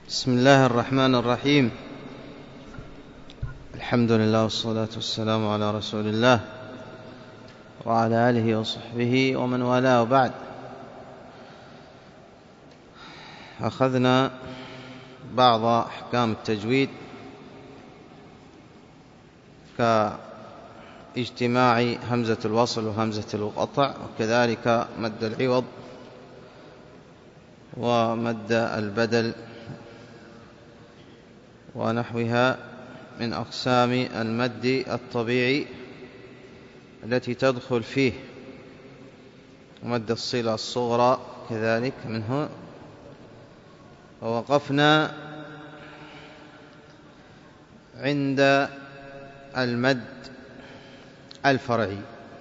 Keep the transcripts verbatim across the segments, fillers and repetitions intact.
بسم الله الرحمن الرحيم. الحمد لله والصلاة والسلام على رسول الله وعلى آله وصحبه ومن والاه، وبعد. أخذنا بعض أحكام التجويد كاجتماع همزة الوصل وهمزة القطع، وكذلك مد العوض ومد البدل ونحوها من أقسام المد الطبيعي التي تدخل فيه، ومد الصلة الصغرى كذلك منه. ووقفنا عند المد الفرعي.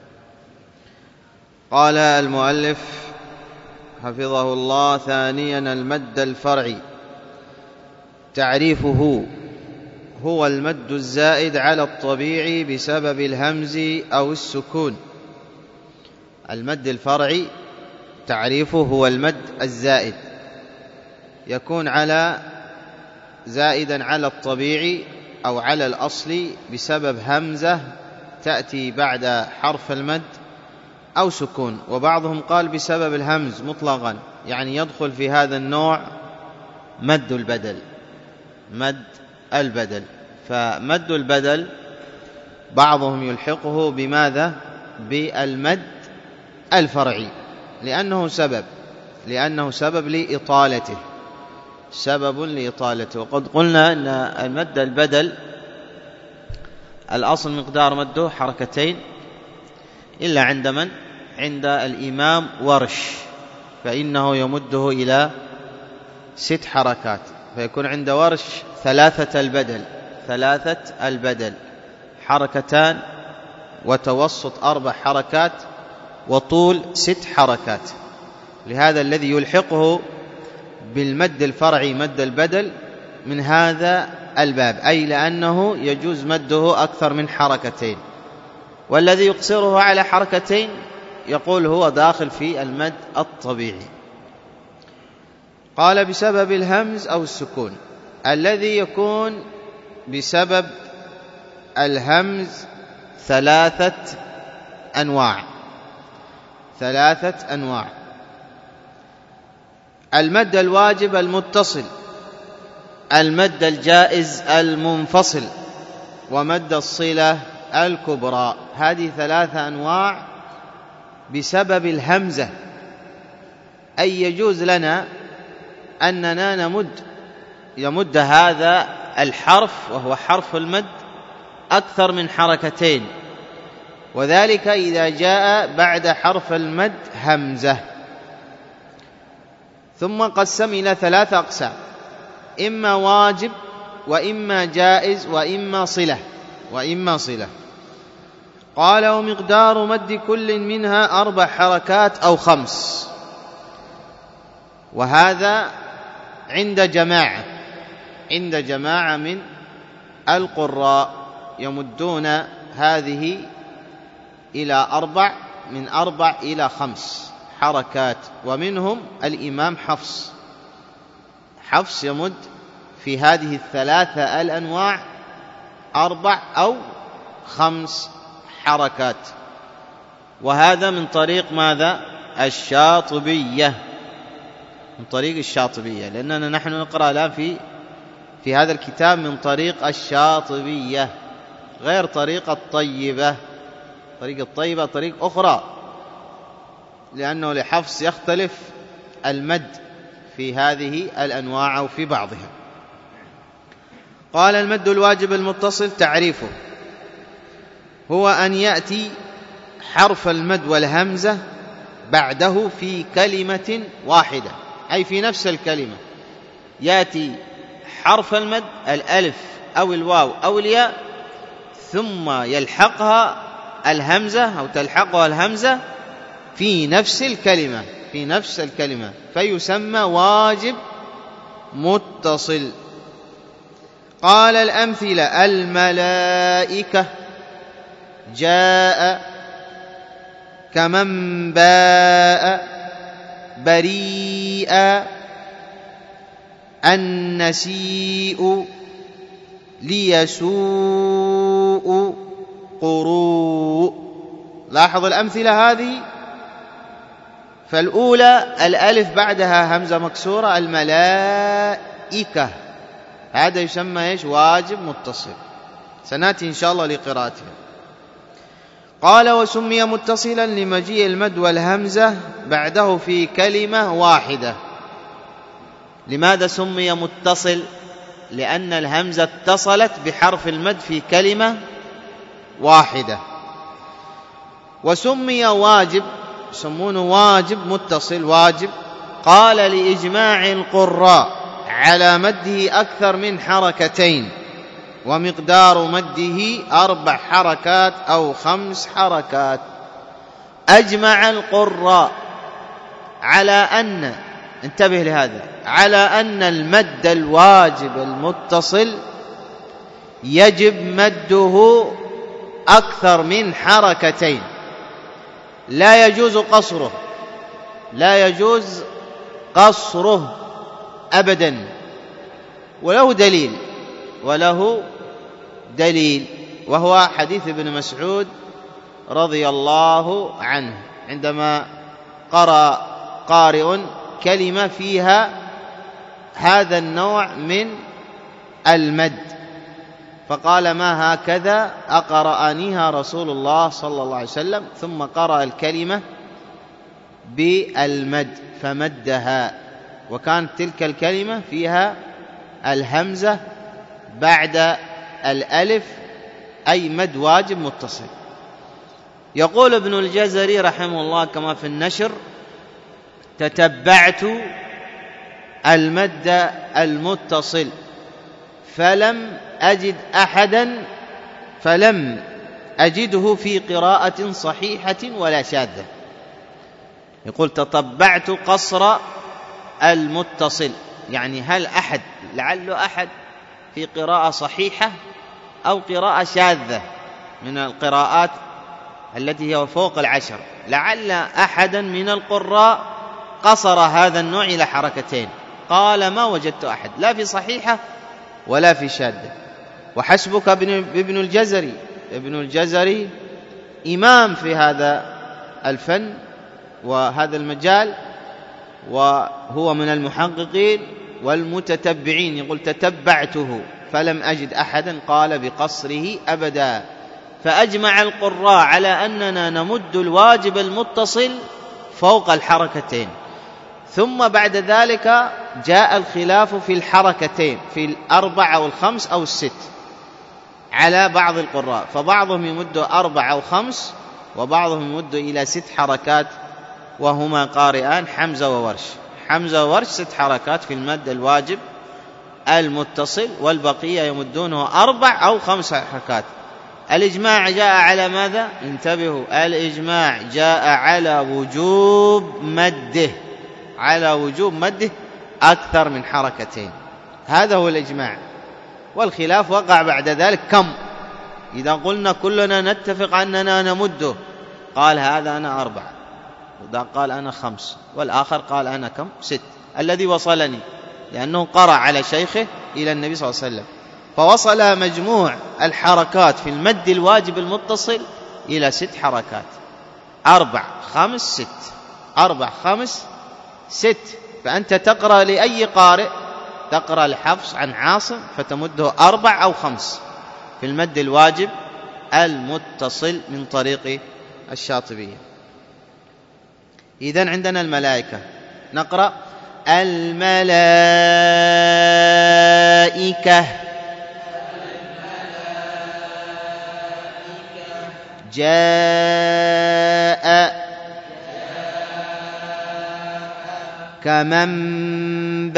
قال المؤلف حفظه الله: ثانيا المد الفرعي. تعريفه: هو المد الزائد على الطبيعي بسبب الهمز أو السكون. المد الفرعي تعريفه هو المد الزائد، يكون على زائدا على الطبيعي أو على الأصل بسبب همزة تأتي بعد حرف المد أو سكون. وبعضهم قال بسبب الهمز مطلقا، يعني يدخل في هذا النوع مد البدل. مد البدل فمد البدل بعضهم يلحقه بماذا؟ بالمد الفرعي، لأنه سبب لأنه سبب لإطالته سبب لإطالته وقد قلنا أن المد البدل الأصل مقدار مده حركتين، إلا عند من؟ عند الإمام ورش، فإنه يمده إلى ست حركات، فيكون عند ورش ثلاثة البدل ثلاثة البدل حركتان، وتوسط أربع حركات، وطول ست حركات. لهذا الذي يلحقه بالمد الفرعي مد البدل من هذا الباب، أي لأنه يجوز مده أكثر من حركتين، والذي يقصره على حركتين يقول هو داخل في المد الطبيعي. قال بسبب الهمز أو السكون. الذي يكون بسبب الهمز ثلاثة أنواع ثلاثة أنواع المد الواجب المتصل، المد الجائز المنفصل، ومد الصلة الكبرى. هذه ثلاثة أنواع بسبب الهمزة، أي يجوز لنا أننا نمد يمد هذا الحرف وهو حرف المد أكثر من حركتين، وذلك إذا جاء بعد حرف المد همزة. ثم قسم إلى ثلاثة أقسام: إما واجب، وإما جائز، وإما صلة وإما صلة قال: ومقدار مد كل منها أربع حركات أو خمس. وهذا عند جماعة عند جماعة من القراء يمدون هذه إلى أربع من أربع إلى خمس حركات، ومنهم الإمام حفص حفص يمد في هذه الثلاثة الأنواع أربع أو خمس حركات. وهذا من طريق ماذا؟ الشاطبية من طريق الشاطبية لأننا نحن نقرأ الآن في في هذا الكتاب من طريق الشاطبية، غير طريق الطيبة. طريق الطيبة طريق أخرى، لأنه لحفص يختلف المد في هذه الأنواع أو في بعضها. قال: المد الواجب المتصل. تعريفه: هو أن يأتي حرف المد والهمزة بعده في كلمة واحدة، أي في نفس الكلمة يأتي حرف المد الألف أو الواو أو الياء، ثم يلحقها الهمزة أو تلحقها الهمزة في نفس الكلمة في نفس الكلمة فيسمى واجب متصل. قال: الأمثلة: الملائكة، جاء، كمن باء، بريئا، النسيء ليسوء قروء. لاحظ الأمثلة هذه. فالأولى الألف بعدها همزة مكسورة، الملائكة، هذا يسمى إيش؟ واجب متصل، سنأتي إن شاء الله لقراءتها. قال وسمي متصلا لمجيء المد والهمزة بعده في كلمة واحدة. لماذا سمي متصل؟ لأن الهمزة اتصلت بحرف المد في كلمة واحدة. وسمي واجب، يسمونه واجب متصل، واجب، قال لإجماع القراء على مده أكثر من حركتين، ومقدار مده أربع حركات أو خمس حركات. أجمع القراء على أن، انتبه لهذا، على أن المد الواجب المتصل يجب مده أكثر من حركتين، لا يجوز قصره، لا يجوز قصره أبدا، وله دليل، وله دليل، وهو حديث ابن مسعود رضي الله عنه عندما قرأ قارئ كلمة فيها هذا النوع من المد فقال ما هكذا أقرأنيها رسول الله صلى الله عليه وسلم، ثم قرأ الكلمة بالمد فمدها، وكانت تلك الكلمة فيها الهمزة بعد الألف، أي مد واجب متصل. يقول ابن الجزري رحمه الله كما في النشر: تتبعت المد المتصل فلم أجد أحدا فلم أجده في قراءة صحيحة ولا شاذة. يقول تتبعت قصر المتصل، يعني هل أحد، لعل أحد في قراءة صحيحة أو قراءة شاذة من القراءات التي هي فوق العشر، لعل أحدا من القراء قصر هذا النوع إلى حركتين. قال ما وجدت أحد، لا في صحيحة ولا في شاذة. وحسبك ابن الجزري، ابن الجزري إمام في هذا الفن وهذا المجال، وهو من المحققين والمتتبعين. يقول تتبعته فلم أجد أحدا قال بقصره أبدا. فأجمع القراء على أننا نمد الواجب المتصل فوق الحركتين، ثم بعد ذلك جاء الخلاف في الحركتين، في الأربع أو الخمس أو الست على بعض القراء، فبعضهم يمد أربع أو خمس، وبعضهم يمد إلى ست حركات، وهما قارئان حمزة وورش. حمزة وورش ست حركات في المد الواجب المتصل، والبقية يمدونه أربع أو خمس حركات. الإجماع جاء على ماذا؟ انتبهوا، الإجماع جاء على وجوب مده، على وجوب مده أكثر من حركتين، هذا هو الإجماع. والخلاف وقع بعد ذلك كم، إذا قلنا كلنا نتفق أننا نمده، قال هذا أنا أربع، وذا قال أنا خمس، والآخر قال أنا كم؟ ست. الذي وصلني لأنه قرأ على شيخه إلى النبي صلى الله عليه وسلم، فوصل مجموع الحركات في المد الواجب المتصل إلى ست حركات، أربع خمس ست، أربع خمس ست. فأنت تقرأ لأي قارئ، تقرأ لحفص عن عاصم فتمده أربع أو خمس في المد الواجب المتصل من طريق الشاطبية. إذن عندنا الملائكة، نقرأ الملائكة، جاء كمن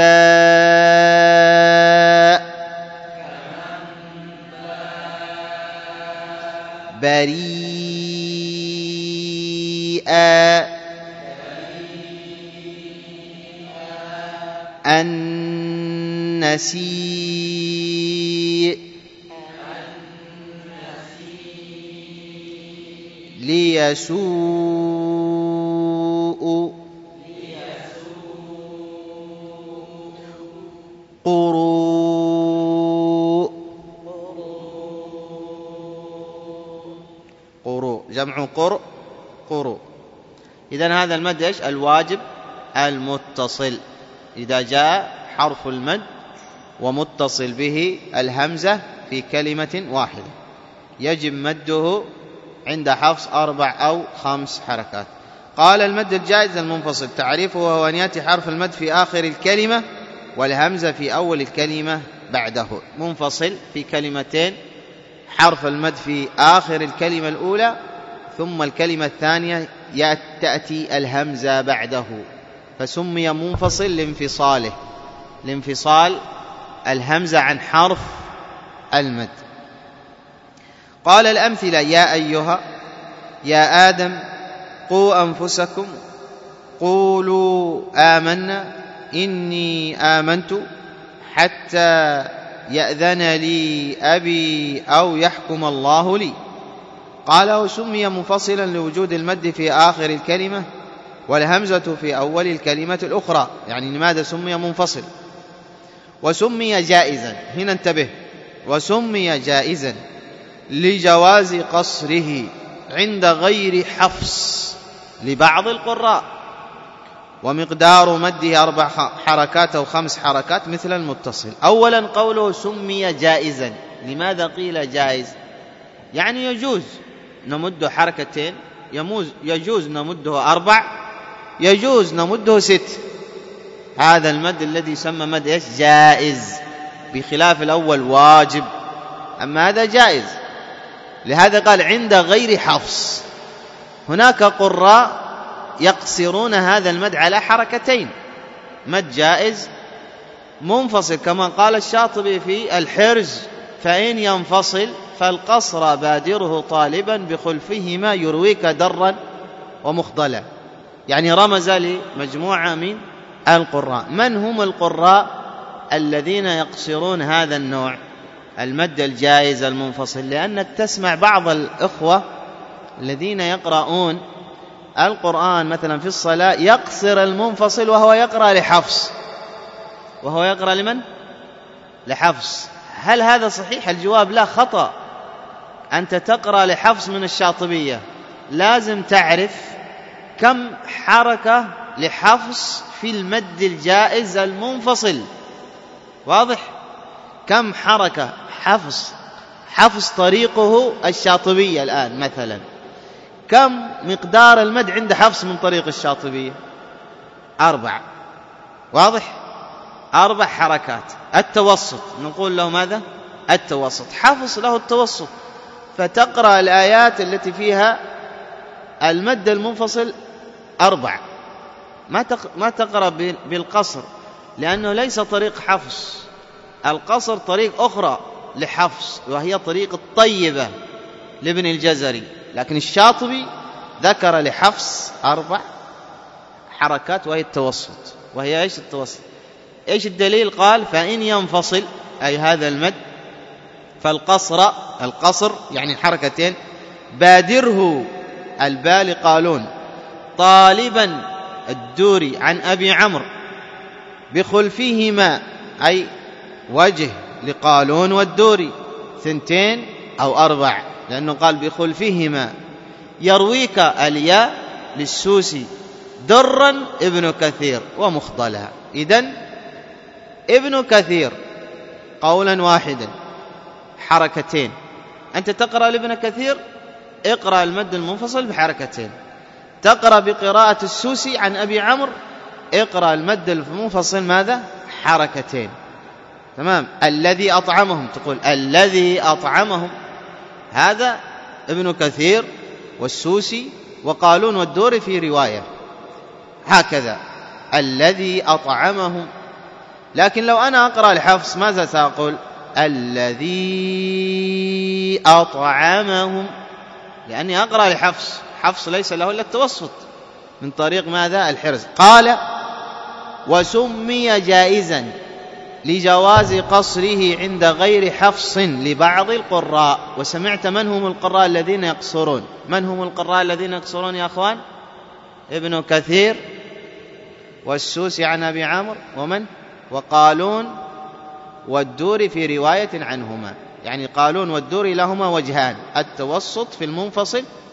باء، بريئا، النسيء، ليسوء، جمع قر قرو. إذن هذا المد إيش؟ الواجب المتصل، إذا جاء حرف المد ومتصل به الهمزة في كلمة واحدة يجب مده عند حفص أربع أو خمس حركات. قال المد الجائز المنفصل تعريفه وهو أن يأتي حرف المد في آخر الكلمة والهمزة في أول الكلمة بعده. منفصل في كلمتين، حرف المد في آخر الكلمة الأولى ثم الكلمة الثانية تأتي الهمزة بعده، فسمي منفصل لانفصاله، لانفصال الهمزة عن حرف المد. قال الأمثلة: يا أيها، يا آدم، قوا أنفسكم، قولوا آمنا، إني آمنت، حتى يأذن لي أبي أو يحكم الله لي. قال: وسمي منفصلا لوجود المد في آخر الكلمة والهمزة في أول الكلمة الأخرى. يعني لماذا سمي منفصل؟ وسمي جائزا، هنا انتبه، وسمي جائزا لجواز قصره عند غير حفص لبعض القراء، ومقدار مده أربع حركات أو خمس حركات مثل المتصل. أولا قوله سمي جائزا، لماذا قيل جائز؟ يعني يجوز نمد حركتين، يجوز نمده أربع، يجوز نمده ست. هذا المد الذي يسمى مد إيش؟ جائز، بخلاف الأول واجب، أما هذا جائز. لهذا قال عند غير حفص. هناك قراء يقصرون هذا المد على حركتين، مد جائز منفصل، كما قال الشاطبي في الحرز: فإن ينفصل فالقصر بادره طالبا بخلفهما يرويك درا ومخضلا. يعني رمز لمجموعة من القراء. من هم القراء الذين يقصرون هذا النوع المد الجائز المنفصل؟ لأنك تسمع بعض الإخوة الذين يقرؤون القرآن مثلا في الصلاة يقصر المنفصل وهو يقرأ لحفص، وهو يقرأ لمن؟ لحفص. هل هذا صحيح؟ الجواب لا، خطأ. أنت تقرأ لحفص من الشاطبية، لازم تعرف كم حركة لحفص في المد الجائز المنفصل. واضح؟ كم حركة حفص حفص طريقه الشاطبية الآن مثلا، كم مقدار المد عند حفص من طريق الشاطبية؟ أربع. واضح؟ أربع حركات. التوسط نقول له ماذا؟ التوسط. حفص له التوسط، فتقرأ الآيات التي فيها المد المنفصل أربع، ما تقرأ بالقصر، لأنه ليس طريق حفص. القصر طريق أخرى لحفص، وهي طريق الطيبة لابن الجزري، لكن الشاطبي ذكر لحفص أربع حركات وهي التوسط. وهي إيش التوسط؟ إيش الدليل؟ قال: فإن ينفصل، أي هذا المد، فالقصر، القصر يعني حركتين، بادره البال قالون، طالبا الدوري عن أبي عمرو، بخلفهما أي وجه لقالون والدوري، ثنتين أو أربع، لأنه قال بخلفهما. يرويك الياء للسوسي، درا ابن كثير، ومخضلا. إذن ابن كثير قولا واحدا حركتين. أنت تقرأ لابن كثير، اقرأ المد المنفصل بحركتين. تقرأ بقراءة السوسي عن أبي عمرو، اقرأ المد المنفصل ماذا؟ حركتين. تمام. الذي أطعمهم، تقول الذي أطعمهم، هذا ابن كثير والسوسي وقالون والدوري في رواية، هكذا الذي أطعمهم. لكن لو أنا أقرأ لحفص ماذا سأقول؟ الذي أطعمهم، لأني أقرأ لحفص، حفص ليس له إلا التوسط من طريق ماذا؟ الحرز. قال: وسمي جائزا لجواز قصره عند غير حفص لبعض القراء. وسمعت من هم القراء الذين يقصرون؟ من هم القراء الذين يقصرون يا أخوان؟ ابن كثير والسوسي عن أبي عمرو، ومن؟ وقالون والدوري في رواية عنهما. يعني قالون والدوري لهما وجهان: التوسط في المنفصل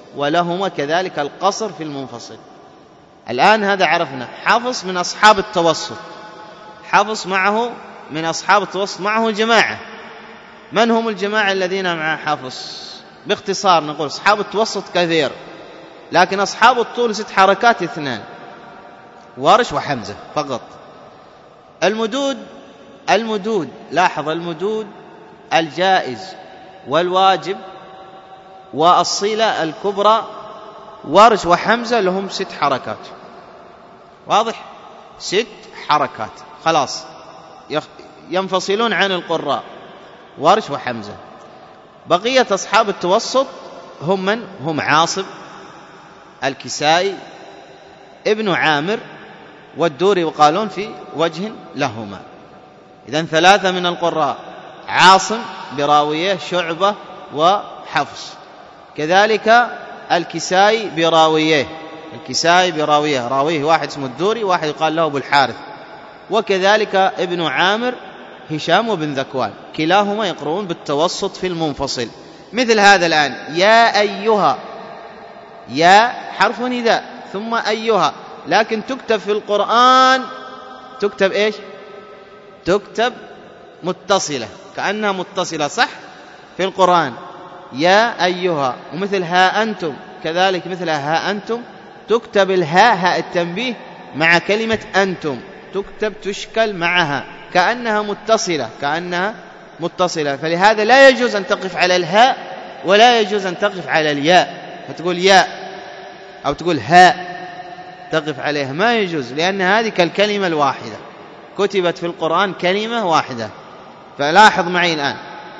ولهما كذلك القصر في المنفصل. الآن هذا عرفنا. حفص من أصحاب التوسط، حفص معه من أصحاب التوسط معه جماعة. من هم الجماعة الذين مع حفص؟ باختصار نقول أصحاب التوسط كثير، لكن أصحاب الطول ست حركات اثنان، ورش وحمزة فقط. المدود المدود لاحظ المدود الجائز والواجب والصلة الكبرى، ورش وحمزة لهم ست حركات. واضح؟ ست حركات خلاص ينفصلون عن القراء، ورش وحمزة. بقية أصحاب التوسط هم من؟ هم عاصم، الكسائي، ابن عامر، والدوري وقالون في وجه لهما. إذن ثلاثة من القراء: عاصم براويه، شعبة وحفص. كذلك الكسائي براويه، الكسائي براويه راويه واحد اسمه الدوري، واحد يقال له أبو الحارث. وكذلك ابن عامر، هشام وبن ذكوان، كلاهما يقرؤون بالتوسط في المنفصل. مثل هذا الآن: يا أيها، يا حرف نداء ثم أيها، لكن تكتب في القرآن تكتب إيش؟ تكتب متصلة، كأنها متصلة، صح؟ في القرآن يا أيها. ومثل ها أنتم كذلك، مثل ها أنتم تكتب الهاء هاء التنبيه مع كلمة أنتم، تكتب تشكل معها كأنها متصلة، كأنها متصلة. فلهذا لا يجوز أن تقف على الهاء ولا يجوز أن تقف على الياء، فتقول ياء أو تقول هاء تقف عليها، ما يجوز، لأن هذه كالكلمة الواحدة، كتبت في القرآن كلمة واحدة. فلاحظ معي الآن: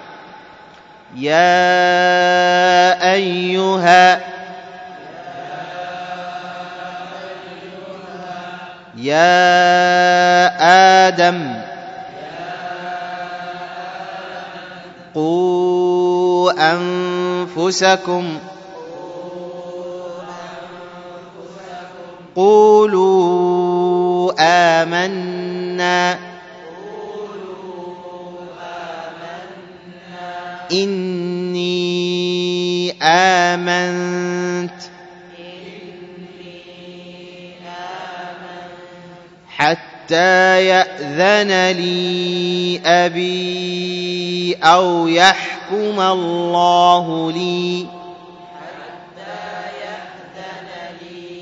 يا أيها، يا آدم، قوا أنفسكم، قولوا آمنا، إني آمنت، حتى يأذن لي أبي أو يحكم الله لي، حتى يأذن لي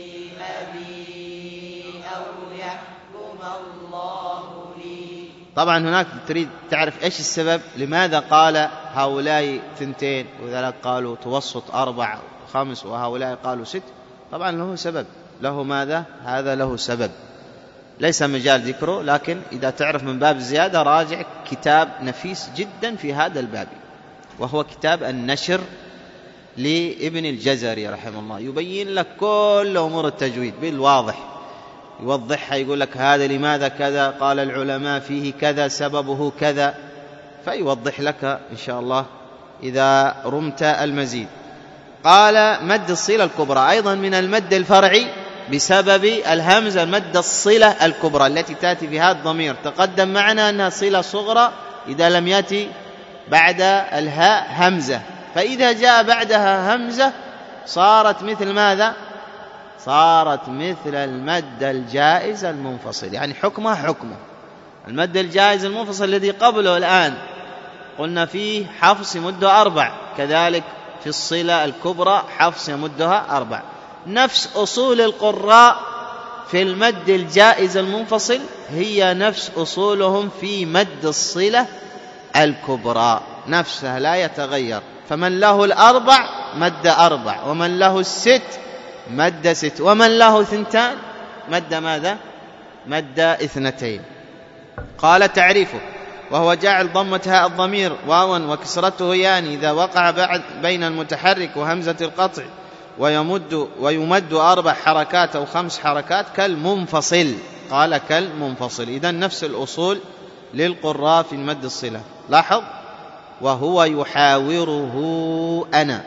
أبي أو يحكم الله لي. طبعا هناك تريد تعرف إيش السبب، لماذا قال هؤلاء ثنتين وذلك قالوا توسط أربع وخمس وهؤلاء قالوا ست. طبعا له سبب، له ماذا؟ هذا له سبب ليس مجال ذكره، لكن إذا تعرف من باب الزيادة راجع كتاب نفيس جدا في هذا الباب، وهو كتاب النشر لابن الجزري رحمه الله، يبين لك كل أمور التجويد بالواضح، يوضحها، يقول لك هذا لماذا كذا، قال العلماء فيه كذا، سببه كذا، فيوضح لك إن شاء الله إذا رمت المزيد. قال مد الصلة الكبرى أيضا من المد الفرعي بسبب الهمزة، المد الصلة الكبرى التي تأتي في هذا الضمير، تقدم معنا أنها صلة صغرى إذا لم يأتي بعد الهاء همزة، فإذا جاء بعدها همزة صارت مثل ماذا؟ صارت مثل المد الجائز المنفصل، يعني حكمها حكمه المد الجائز المنفصل الذي قبله. الآن قلنا فيه حفص يمده أربع، كذلك في الصلة الكبرى حفص يمدها أربع. نفس أصول القراء في المد الجائز المنفصل هي نفس أصولهم في مد الصلة الكبرى، نفسها لا يتغير. فمن له الأربع مد أربع، ومن له الست مد ست، ومن له ثنتان مد ماذا؟ مد اثنتين. قال تعريفه: وهو جعل ضمة هاء الضمير واوا وكسرته يعني إذا وقع بعد بين المتحرك وهمزة القطع، ويمد ويمد أربع حركات أو خمس حركات كالمنفصل. قال كالمنفصل. إذن نفس الأصول للقراء في مد الصلة. لاحظ: وهو يحاوره أنا،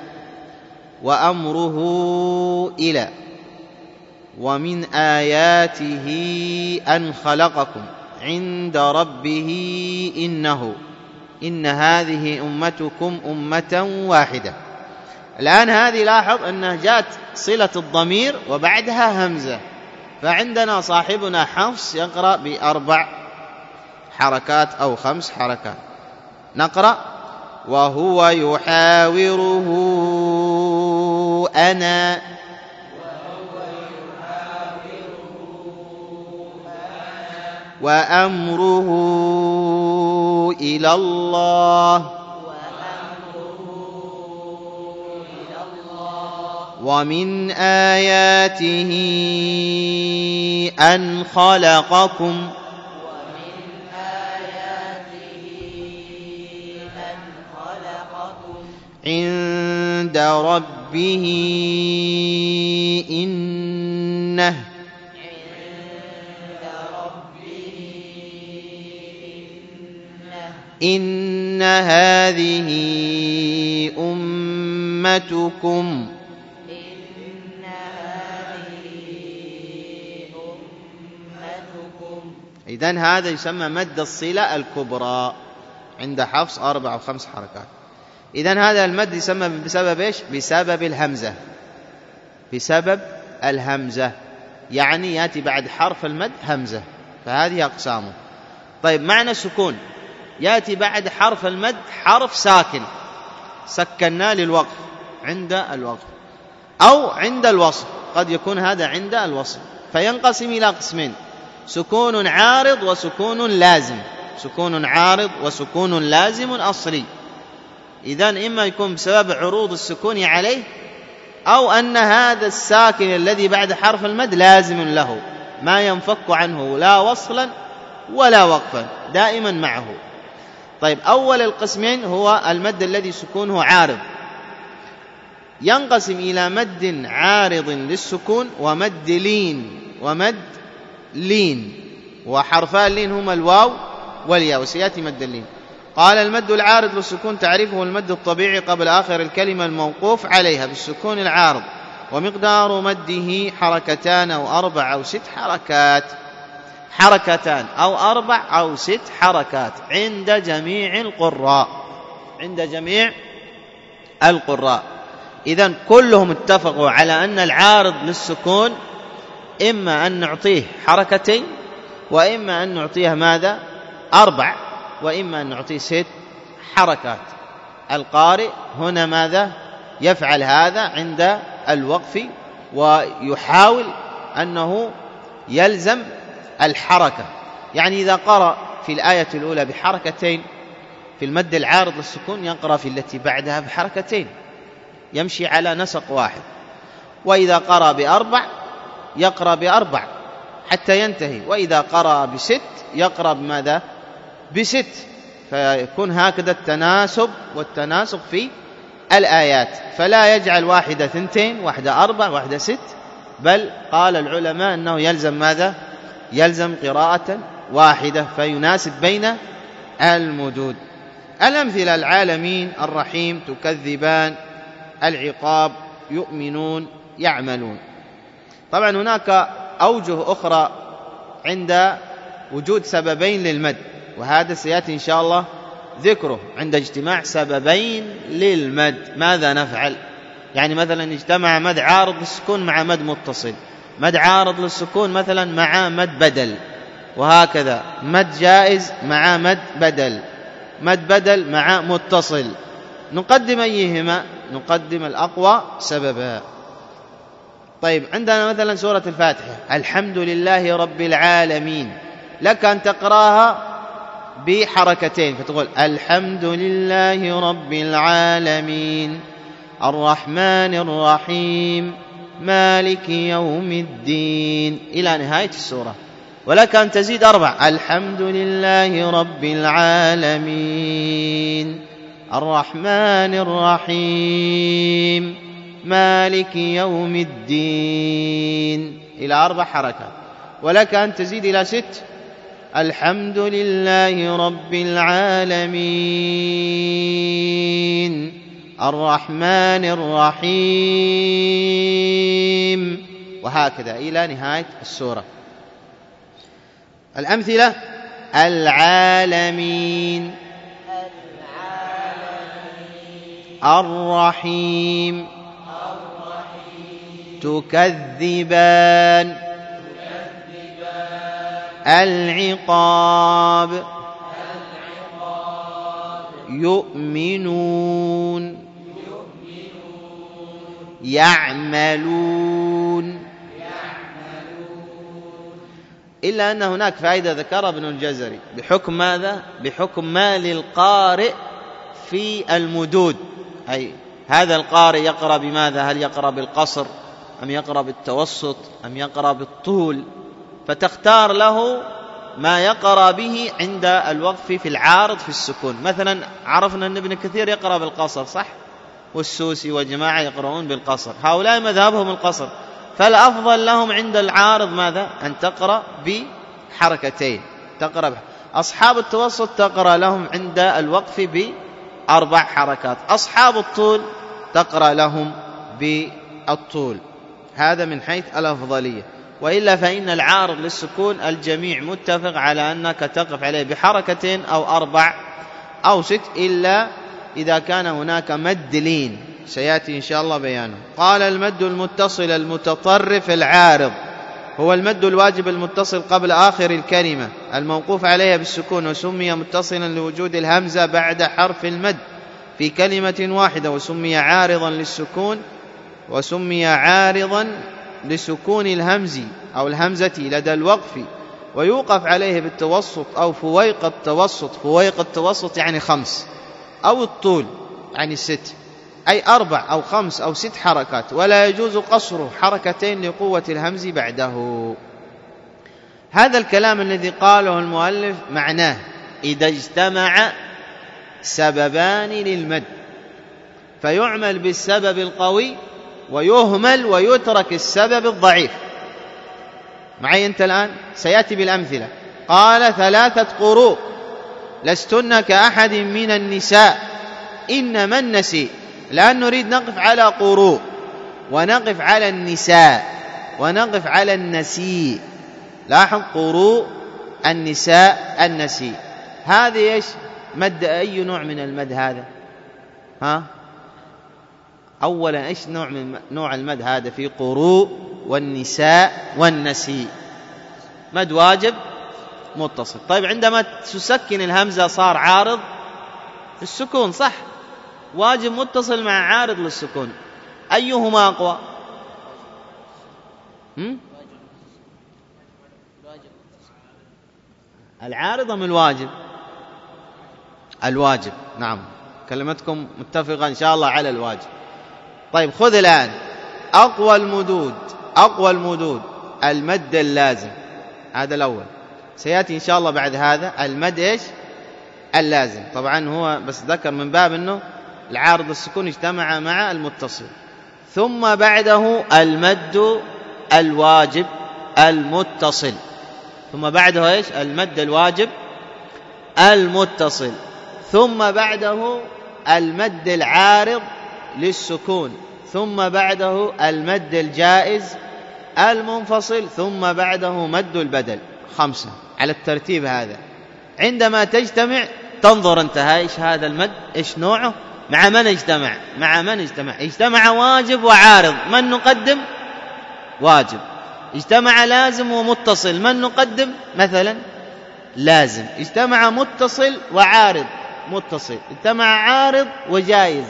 وأمره إلى، ومن آياته أن خلقكم عند ربه إنه إن هذه أمتكم أمة واحدة. الآن هذه لاحظ أنها جاءت صلة الضمير وبعدها همزة، فعندنا صاحبنا حفص يقرأ بأربع حركات أو خمس حركات. نقرأ: وهو يحاوره أنا وأمره إلى الله ومن آياته أن خلقكم عند ربه إنه إن هذه أمتكم إذن هذا يسمى مد الصلة الكبرى عند حفص أربع أو خمس حركات. إذن هذا المد يسمى بسبب إيش؟ بسبب الهمزة، بسبب الهمزة، يعني يأتي بعد حرف المد همزة، فهذه أقسامه. طيب، معنى السكون يأتي بعد حرف المد حرف ساكن سكناه للوقف عند الوقف أو عند الوصل، قد يكون هذا عند الوصل، فينقسم إلى قسمين: سكون عارض وسكون لازم. سكون عارض وسكون لازم أصلي. إذن إما يكون بسبب عروض السكون عليه، أو أن هذا الساكن الذي بعد حرف المد لازم له ما ينفك عنه لا وصلا ولا وقفا، دائما معه. طيب، أول القسمين هو المد الذي سكونه عارض، ينقسم إلى مد عارض للسكون ومد لين ومد لين، وحرفا اللين هما الواو والياء، وسيأتي مد اللين. قال: المد العارض للسكون تعريفه المد الطبيعي قبل آخر الكلمة الموقوف عليها بالسكون العارض، ومقدار مده حركتان أو أربع أو ست حركات. حركتان أو أربع أو ست حركات عند جميع القراء، عند جميع القراء. إذن كلهم اتفقوا على أن العارض للسكون إما أن نعطيه حركتين، وإما أن نعطيه ماذا؟ أربع، وإما أن نعطيه ست حركات. القارئ هنا ماذا؟ يفعل هذا عند الوقف، ويحاول أنه يلزم الحركة. يعني إذا قرأ في الآية الأولى بحركتين في المد العارض للسكون، يقرأ في التي بعدها بحركتين، يمشي على نسق واحد. وإذا قرأ بأربع يقرأ بأربع حتى ينتهي، وإذا قرأ بست يقرأ بماذا؟ بست، فيكون هكذا التناسب والتناسق في الآيات، فلا يجعل واحدة ثنتين، واحدة أربع، واحدة ست، بل قال العلماء أنه يلزم ماذا؟ يلزم قراءة واحدة، فيناسب بين المدود. الأمثلة: العالمين، الرحيم، تكذبان، العقاب، يؤمنون، يعملون. طبعا هناك أوجه أخرى عند وجود سببين للمد، وهذا سيأتي إن شاء الله ذكره عند اجتماع سببين للمد. ماذا نفعل؟ يعني مثلا اجتمع مد عارض للسكون مع مد متصل، مد عارض للسكون مثلا مع مد بدل، وهكذا مد جائز مع مد بدل، مد بدل مع متصل. نقدم أيهما؟ نقدم الأقوى سببا. طيب، عندنا مثلا سورة الفاتحة: الحمد لله رب العالمين، لك أن تقراها بحركتين، فتقول: الحمد لله رب العالمين الرحمن الرحيم مالك يوم الدين إلى نهاية السورة. ولك أن تزيد أربع: الحمد لله رب العالمين الرحمن الرحيم مالك يوم الدين إلى أربع حركات. ولك أن تزيد إلى ست: الحمد لله رب العالمين الرحمن الرحيم، وهكذا إلى نهاية السورة. الأمثلة: العالمين، الرحيم تكذبان العقاب يؤمنون يعملون. إلا أن هناك فائدة ذكرها ابن الجزري بحكم ماذا؟ بحكم ما للقارئ في المدود، أي هذا القارئ يقرأ بماذا؟ هل يقرأ بالقصر أم يقرأ بالتوسط أم يقرأ بالطول؟ فتختار له ما يقرأ به عند الوقف في العارض في السكون. مثلا عرفنا أن ابن كثير يقرأ بالقصر صح، والسوسي وجماعة يقرؤون بالقصر، هؤلاء مذهبهم القصر، فالأفضل لهم عند العارض ماذا؟ أن تقرأ بحركتين، تقرأ بح... أصحاب التوسط تقرأ لهم عند الوقف بأربع حركات، أصحاب الطول تقرأ لهم بالطول. هذا من حيث الأفضلية. وإلا فإن العارض للسكون الجميع متفق على أنك تقف عليه بحركتين أو أربع أو ست، إلا إذا كان هناك مد لين سيأتي إن شاء الله بيانه. قال المد المتصل المتطرف العارض هو المد الواجب المتصل قبل آخر الكلمة الموقوف عليها بالسكون، وسمي متصلا لوجود الهمزة بعد حرف المد في كلمة واحدة، وسمي عارضا للسكون وسمي عارضا لسكون الهمز أو الهمزة لدى الوقف، ويوقف عليه بالتوسط أو فويق التوسط. فويق التوسط يعني خمس، أو الطول يعني ست، أي أربع أو خمس أو ست حركات، ولا يجوز قصره حركتين لقوة الهمز بعده. هذا الكلام الذي قاله المؤلف معناه إذا اجتمع سببان للمد فيعمل بالسبب القوي ويهمل ويترك السبب الضعيف. معي أنت الآن؟ سيأتي بالأمثلة. قال ثلاثة قروء لستن كأحد من النساء إنما النسيء. الآن نريد نقف على قروء ونقف على النساء ونقف على النسيء. لاحظ قروء النساء النسيء، هذه إيش مد؟ أي نوع من المد هذا؟ ها أولا إيش نوع من نوع المد هذا في قروء والنساء والنسيء؟ مد واجب متصل. طيب عندما تسكن الهمزة صار عارض السكون صح، واجب متصل مع عارض للسكون، أيهما أقوى؟ هم؟ العارض أم الواجب؟ الواجب، نعم، كلمتكم متفقة إن شاء الله على الواجب. طيب خذ الآن أقوى المدود، أقوى المدود المد اللازم، هذا الأول. سيأتي إن شاء الله بعد هذا المد إيش؟ اللازم. طبعا هو بس ذكر من باب أنه العارض السكون اجتمع مع المتصل. ثم بعده المد الواجب المتصل، ثم بعده إيش؟ المد الواجب المتصل. ثم بعده المد العارض للسكون، ثم بعده المد الجائز المنفصل، ثم بعده مد البدل. خمسة على الترتيب هذا. عندما تجتمع تنظر انت ايش هذا المد، ايش نوعه، مع من اجتمع، مع من اجتمع. اجتمع واجب وعارض، من نقدم؟ واجب. اجتمع لازم ومتصل، من نقدم؟ مثلا لازم. اجتمع متصل وعارض، متصل. اجتمع عارض وجائز،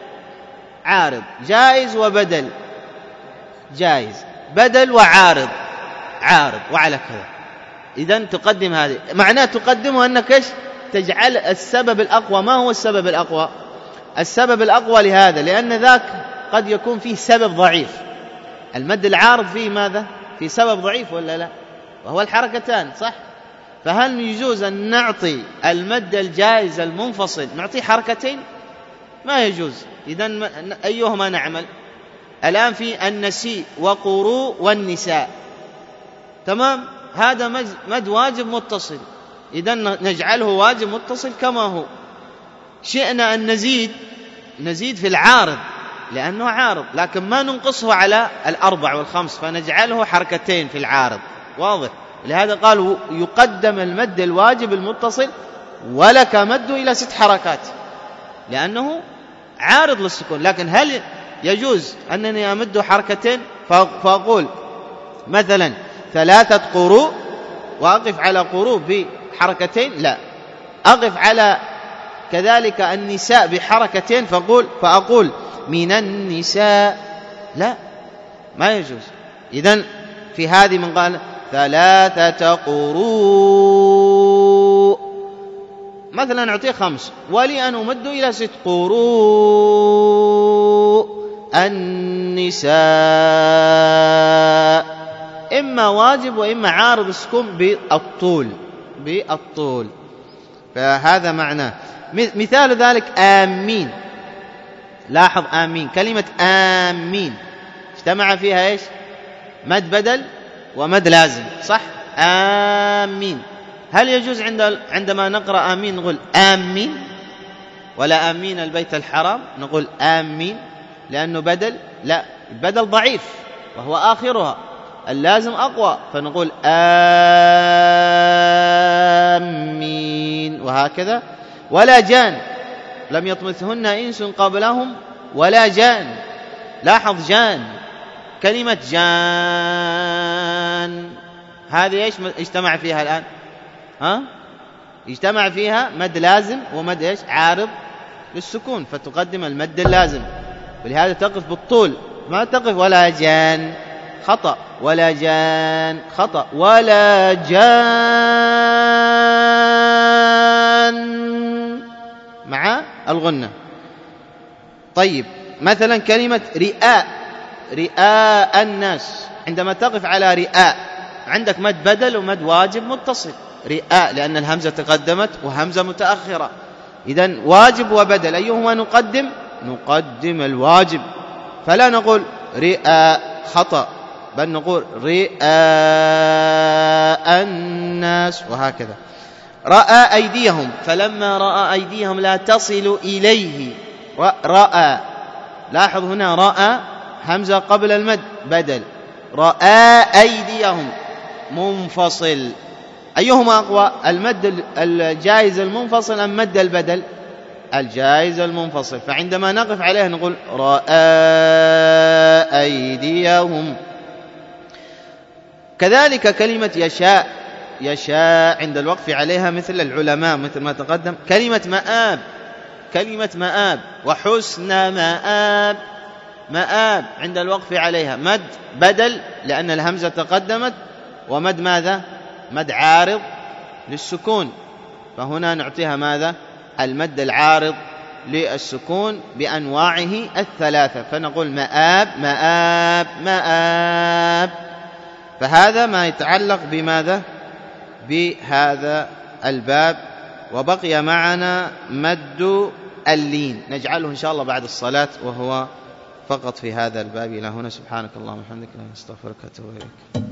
عارض. جائز وبدل، جائز. بدل وعارض، عارض. وعلى كذا. إذن تقدم هذه، معناه تقدمه أنك إيش؟ تجعل السبب الأقوى. ما هو السبب الأقوى؟ السبب الأقوى لهذا لأن ذاك قد يكون فيه سبب ضعيف. المد العارض فيه ماذا؟ فيه سبب ضعيف ولا لا؟ وهو الحركتان صح؟ فهل يجوز أن نعطي المد الجائز المنفصل نعطيه حركتين؟ ما يجوز. إذن أيهما نعمل؟ الآن في النسيء وقروء والنساء، تمام؟ هذا مد واجب متصل، إذن نجعله واجب متصل كما هو. شئنا أن نزيد نزيد في العارض لأنه عارض، لكن ما ننقصه على الأربع والخمس، فنجعله حركتين في العارض. واضح؟ لهذا قالوا يقدم المد الواجب المتصل ولك مد إلى ست حركات، لأنه عارض للسكون. لكن هل يجوز أنني أمد حركتين فأقول مثلا ثلاثة قروء وأقف على قروء بحركتين؟ لا. أقف على كذلك النساء بحركتين فأقول, فأقول من النساء؟ لا، ما يجوز. إذن في هذه من قال ثلاثة قروء مثلا أعطيه خمس، ولي أن أمد إلى ست قروء النساء، إما واجب وإما عارض السكون بالطول بالطول. فهذا معناه. مثال ذلك آمين. لاحظ آمين، كلمة آمين اجتمع فيها إيش؟ مد بدل ومد لازم، صح؟ آمين. هل يجوز عند عندما نقرأ آمين نقول آمين، ولا آمين البيت الحرام نقول آمين لأنه بدل؟ لا، البدل ضعيف وهو آخرها، اللازم أقوى فنقول آمين، وهكذا. ولا جان، لم يطمثهن إنس قبلهم ولا جان. لاحظ جان، كلمة جان هذه إيش اجتمع فيها الآن؟ ها؟ اجتمع فيها مد لازم ومد إيش؟ عارض للسكون، فتقدم المد اللازم، ولهذا تقف بالطول، ما تقف ولا جان، خطأ، ولا جان خطأ، ولا جان مع الغنة. طيب مثلا كلمة رئاء، رئاء الناس، عندما تقف على رئاء عندك مد بدل ومد واجب متصل، رئاء لأن الهمزة تقدمت وهمزة متأخرة، إذن واجب وبدل أيهما نقدم؟ نقدم الواجب، فلا نقول رئاء خطأ، بل نقول رئاء الناس، وهكذا. رأى أيديهم، فلما رأى أيديهم لا تصل إليه، رأى. لاحظ هنا رأى همزة قبل المد بدل، رأى أيديهم منفصل، أيهما أقوى؟ المد الجائز المنفصل أم مد البدل؟ الجائز المنفصل، فعندما نقف عليه نقول رأى أيديهم. كذلك كلمة يشاء، يشاء عند الوقف عليها مثل العلماء مثل ما تقدم. كلمة مآب، كلمة مآب وحسن مآب، مآب عند الوقف عليها مد بدل لأن الهمزة تقدمت، ومد ماذا؟ مد عارض للسكون، فهنا نعطيها ماذا؟ المد العارض للسكون بأنواعه الثلاثة، فنقول مآب مآب مآب. فهذا ما يتعلق بماذا؟ بهذا الباب. وبقي معنا مد اللين، نجعله إن شاء الله بعد الصلاة، وهو فقط في هذا الباب. إلى هنا، سبحانك اللهم وبحمدك، نستغفرك ونتوب إليك.